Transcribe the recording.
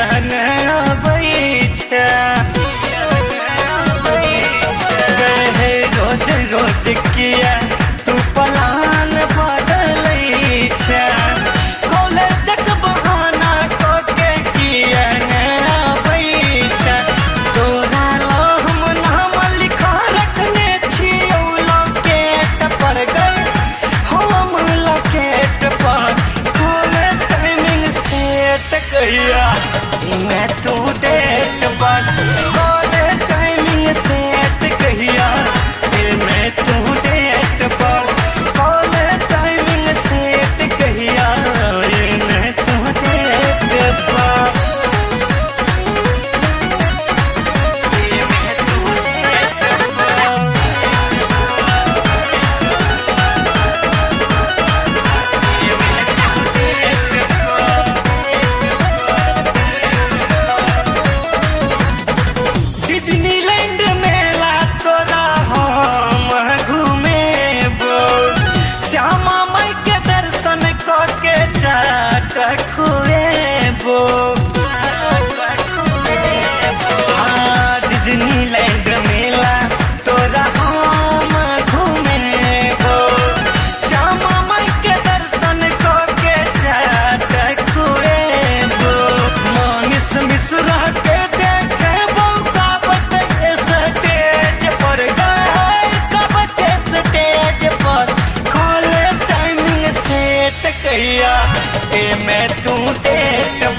रोज रोज किया तू पलान बदलै छै कॉलेजक बहाना को के किया अबै छै तोरा लो हम नाम लिखा रखने छियौ लॉकेट पर गए हम लॉकेट पर कॉलेज टाइमिंग सेट कहिया मैं तू डेट पर कॉलेज टाइमिंग सेट कहिया मैं तू डेट पर कॉलेज टाइमिंग सेट कहिया मैं तू डेट पर मैं तू डेट पर डिज्नीलैंड मेला तोरा हम घुमेबो श्यामा माई के दर्शन क के चाट खुएबो डिज्नीलैंड मेला तोरा हम घुमेबो श्यामा माई के दर्शन क के चाट खुएबो मानिस मिश्रा के देखेबो स्टेज पर गए कब के स्टेज पर कॉलेज टाइमिंग सेट कहिया मैं तू डेट